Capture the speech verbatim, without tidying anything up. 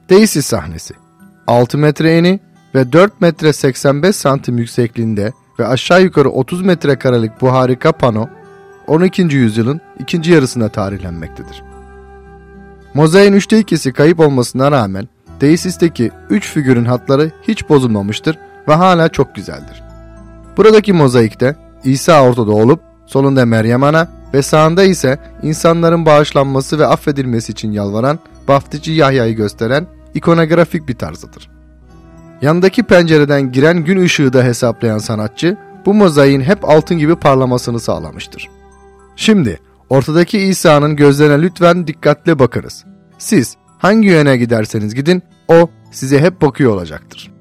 Daisy sahnesi. altı metre eni ve dört metre seksen beş santim yüksekliğinde ve aşağı yukarı otuz metrekarelik bu harika pano on ikinci yüzyılın ikinci yarısına tarihlenmektedir. Mozaiğin üçte ikisi kayıp olmasına rağmen Deisis'teki üç figürün hatları hiç bozulmamıştır ve hala çok güzeldir. Buradaki mozaikte İsa ortada olup solunda Meryem Ana ve sağında ise insanların bağışlanması ve affedilmesi için yalvaran Vaftizci Yahya'yı gösteren ikonografik bir tarzıdır. Yandaki pencereden giren gün ışığı da hesaplayan sanatçı bu mozaiğin hep altın gibi parlamasını sağlamıştır. Şimdi ortadaki İsa'nın gözlerine lütfen dikkatle bakınız. Siz hangi yöne giderseniz gidin o size hep bakıyor olacaktır.